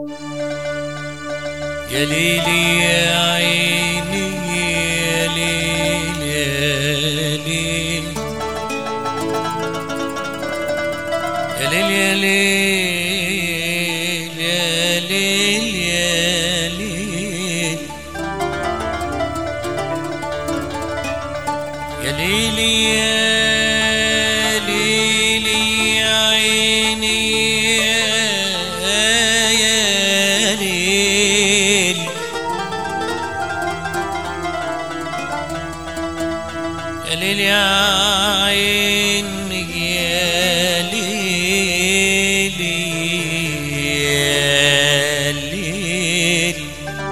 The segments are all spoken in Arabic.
يا ليلي يا عيني يا ليل يا ليل يا ليل يا ليل يا ليل يا ليل يا ليلي يا ليلي يا عيني يا ليل يا ليل يا عيني يا ليل يا ليل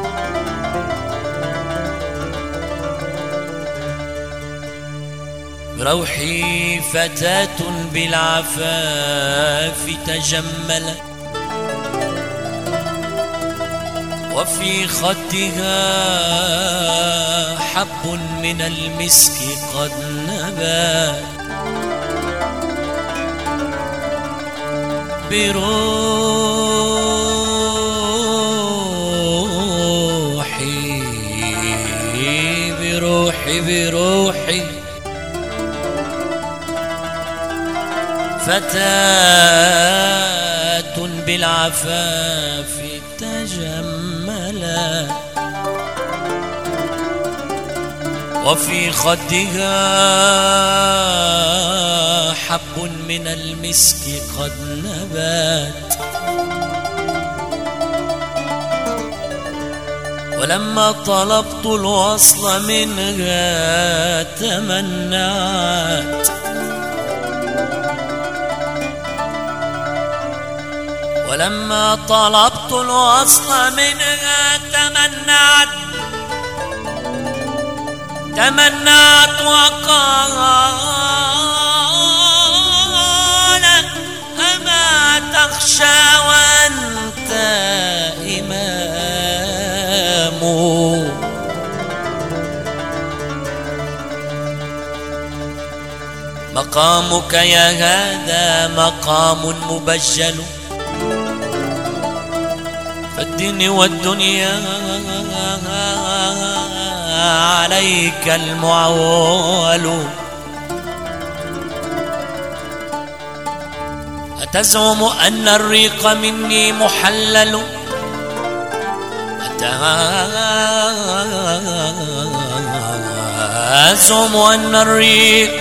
روحي فتاة بالعفاف تجملت وفي خدها حب من المسك قد نبات بروحي بروحي بروحي فتاة بالعفاف تجملت وفي خدها حب من المسك قد نبات ولما طلبت الوصل منها تمنعت ولما طلبت الوصل منها تمنعت وقال أما تخشى وأنت إمام مقامك يا هذا مقام مبجل فالدين والدنيا عليك المعول أتزعم أن الريق مني محلل أتزعم أن الريق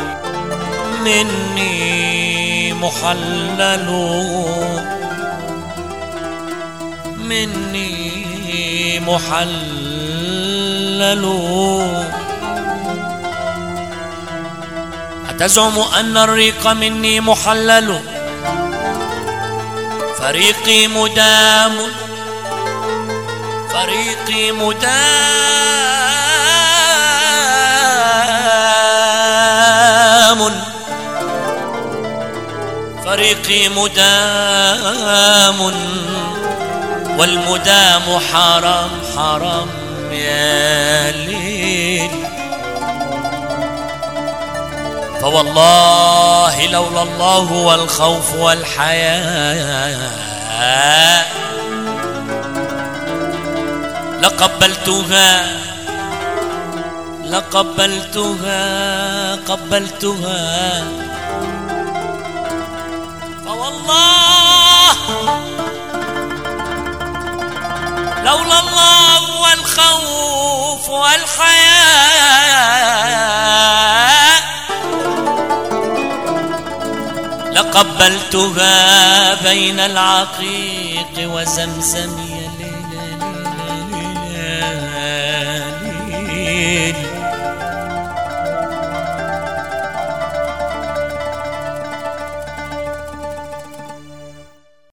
مني محلل مني محلل أتزعم أن الريق مني محلل فريقي مدام فريقي مدام فريقي مدام والمدام حرام حرام يا ليل فوالله لولا الله والخوف والحياء لقبلتها قبلتها فوالله لولا الله والخوف والحياء لقبلتها بين العقيق وزمزم يا ليل